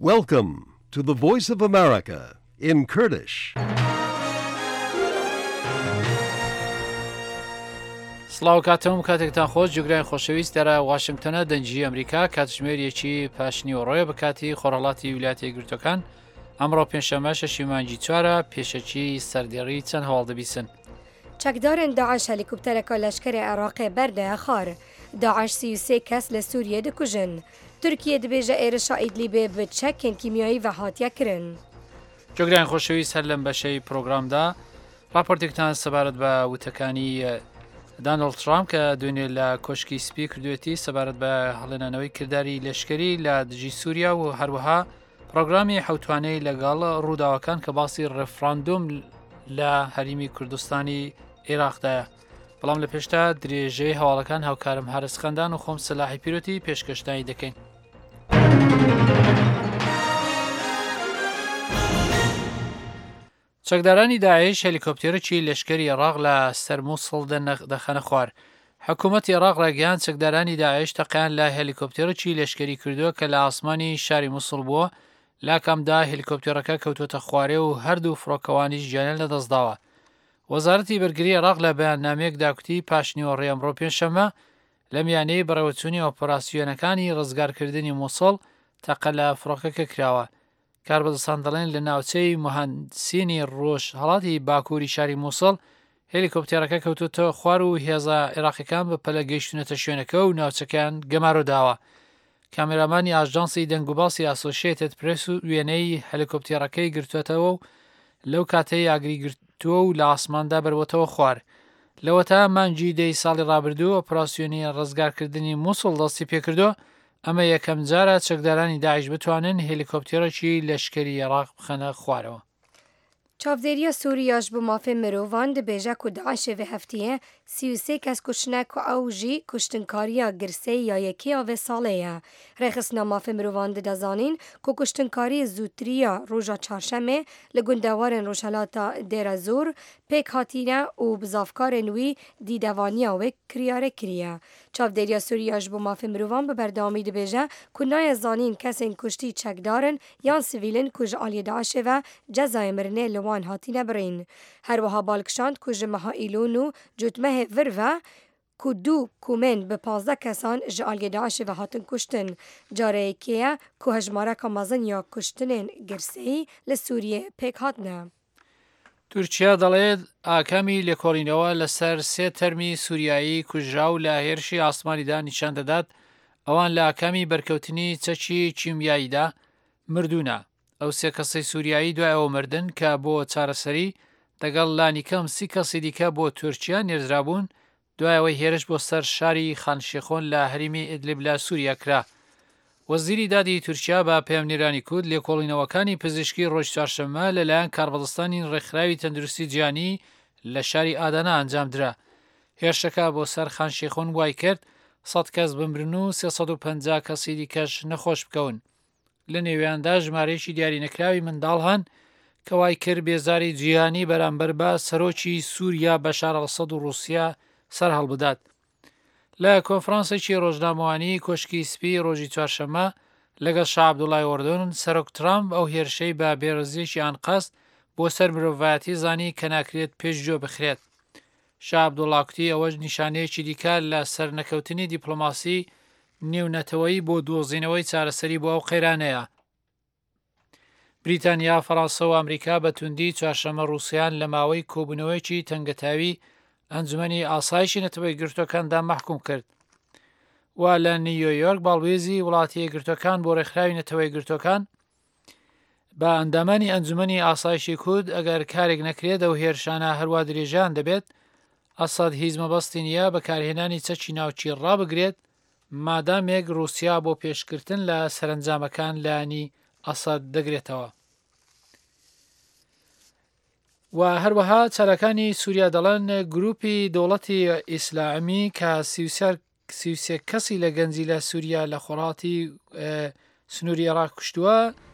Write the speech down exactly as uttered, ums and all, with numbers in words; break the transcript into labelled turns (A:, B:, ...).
A: Welcome to the Voice of America in Kurdish.
B: سڵاو کاتەوە کاتێکتان خۆش جوگرای خۆشەویست دەرە واشنگتنە دەنجی ئەمریکا کاتژمێریەکی پاشنی و ڕۆیە بەکاتی خۆڕەڵاتی ویلایەتە یەکگرتووەکان ئەمڕۆ پێنجشەممە شەشی مانگی چوارە پێشەکی سەردێڕی چەند هەواڵ دەبیسن.
C: چەکدارن داعش هەلیکوپتەرێکە لەشکری عێراقی بەردەیە خار داعش سی و سێ کەس لە سووریە دەکوژن. تورکیە دەبێژە ئێرشا ئیدلیبێ بە چەکێن کیمیایی و هاتیەکردن.
B: جوگران خۆشەویست هەر لەم بەشەی پرۆگرامدا راپۆرتێکتان سەبارەت بە وتەکانی دانڵد ترامپ کە دوێنێ لە کۆشکی سپی کردوێتی سەبارەت بە هەڵێنانەوەی کردداری لەشکری لە دژی سووریا و هەروەها پرۆگرامی حوتوانەی لەگەڵ ڕووداوەکان کە باسی ڕێفراندۆم لە هەریمی کوردستانی عێراقدایە. بەڵام لە پێشتا درێژەی هەواڵەکان هاوکارم هارسخەندان و خۆم سەلاحی پیرۆتی پێشکەشتایی دەکەین. چەکدارانی داعش هەلیکۆپتێرێکی لەشکری عێراق لە سەر مووسڵ دەخەنە خوار. حکوومەتی عێراق ڕاگەیاند چەکدارانی داعش تەقیان لە هەلیکۆپتێرێکی لەشکری کردووە کە لە ئاسمانی شاری مووسڵ بووە، لا کامدا هەلیکۆپتێرەکە کەوتۆتە خوارێ و هەردوو فڕۆکەوانیش گیانیان لەدەستداوە. وەزارەتی بەرگری عێراق لە بەیاننامەیەک داکوتی پاشنیوەڕێ ئەمڕۆ پێنجشەممە لە میانەی بەڕێوەچوونی ئۆپەراسیۆنەکانی ڕزگارکردنی مووسڵ تەقە لە فڕۆکەکە کراوە. کاربەدەستان دەڵێن لە ناوچەی مەهەندسینی ڕۆژ هەڵاتی باکووری شاری مووسڵ هێلیکۆپتێرەکە کەوتوتە خوار و هێزە عێراقیەکان بە پەلە گەیشتونەتە شوێنەکە و ناوچەکان گەمارۆداوە. کامێرامانی ئاژانسی دەنگوباسی ئاسۆشیێتد پرێس و وێنەی هەلیکۆپتێرەکەی گرتوێتەوە و لەو کاتەی ئاگری گرتووە و لە ئاسماندا بەروەتەوە خوار. لەوەتا مانگی دەی ساڵی ڕابردوو ئۆپەراسیۆنی ڕزگارکردنی مووسڵ دەستی پێکردووە. ئەمە یەکەم جارە چەکدارانی داعش بتوانن هێلیکۆپتێرێکی لەشکری عێراق بخەنە خوارەوە.
C: چاودێریە سووریاش بۆ مافێ مرۆڤان دەبێژە ku daişê vê heftiyê sî û sê kes kuştine ku ew jî kuştinkariya girseyî ya yekêya vê salê ye. Rêxistina mafê mirovan didezanîn ku kuştinkariyê zûtiriya roja çarşemê li gundewarên Rojhilata Dêra Zor pêk hatîne û bizavkarên wî dîdevaniya wê kiryarê kiriye. Çavdêriya Sûriya ji bo mafê mirovan bi berdewamî dibêje ku naye zanîn kesên kuştî çekdarin yan sivîlin ku ji aliyê Daişê ve cezayê mirinê li wan hatîne birîn. Her wiha balkişand ku ji meha îlûn û cotmehê vir ve ku dû komên bi panzdeh kesan ji aliyê Daişê ve hatin kuştin. Careyekê ye ku hejmareka mezin ya kuştinên girseyî li Sûriyê pêk hatine.
B: تورکیا دەڵێت ئاکامی لێکۆڵینەوە لەسەر سێ تەرمی سووریایی کوژرا و لە هێرشی ئاسمانیدا نیشان دەدات ئەوان لە ئاکامی بەرکەوتنی چەکی کیمیاییدا مردوونە. ئەو سێ کەسەی سووریایی دوایەوە مردن کە بۆ چارەسەری دەگەڵ لانیکەم سی کەسی دیکە بۆ تورکیا نێرزرابوون دوایەوەی هێرش بۆ سەر شاری خانشێخۆن لە هەریمی ئیدلیب لە سووریا کرا. وەزیری دادی تورکیا بە پەیامنێرانی کورد لێکۆڵینەوەکانی پزیشکی ڕۆژ چوارشەممە لەلایەن کاربەدەستانی ڕێکخراوی تەندروستی جیهانی لە شاری ئادانا ئەنجام درا. هێرشەکە بۆ سەر خانشێخۆن وای کرد سەد کەس بمرن و سێسەد و پەنجا کەسی دیکەش نەخۆش بکەون. لە نێویاندا ژمارەیەکی دیاری نەکراوی منداڵ هەن کە وای کرد بێزاری جیهانی بەرامبەر بە سەرۆکی سووریا بەشار ئەڵسەد و رووسیا سەر هەڵبدات. لە کۆنفرانسێکی ڕۆژنامەوانی کۆشکی سپی ڕۆژی چوارشەممە لەگەڵ شاه عەبدوڵای ئۆردۆن سەرۆک ترامپ ئەو هێرشەی بە بێڕزیەکی ئانقەست بۆ سەر مرۆڤایەتی زانی کە ناکرێت پێشگوێ بخرێت. شاه عەبدوڵا کوتی ئەوەش نیشانەیەکی دیکە لە سەر نەکەوتنی دیپلۆماسی نێونەتەوەیی بۆ دۆزینەوەی چارەسەری بۆ ئەو قەیرانەیە. بریتانیا، فەڕەنسا و ئەمریکا بە توندی چوارشەممە رووسیان لە ماوەی کۆبوونەوەیکی تەنگەتاوی ئەنجومەنی ئاسایشی نەتەوەی گرتوەکاندا مەحکوم کرد. وا لە نیویۆرک باڵوێزی وڵاتی یەکگرتوەکان بۆ ڕێکخراوی نەتەوەی گرتوەکان بە ئەندامانی ئەنجومەنی ئاسایشی کورد ئەگەر کارێک نەکرێت ئەو هێرشانە هەروە درێژان دەبێت ئەسەد هیچ مەبەستی نییە بەکارهێنانی چەکی ناوچی ڕابگرێت مادامێک رووسیا بۆ پێشکردن لە سەرنجامەکان لایەنی ئەسەد دەگرێتەوە. و هەروەها چارەکانی سووریا دەڵێن گروپی دەوڵەتی ئیسلامی کە سی و سێ کەسی لە گەنجی لە سووریا لە خۆڵاتی سنووری عێراق کوشتووە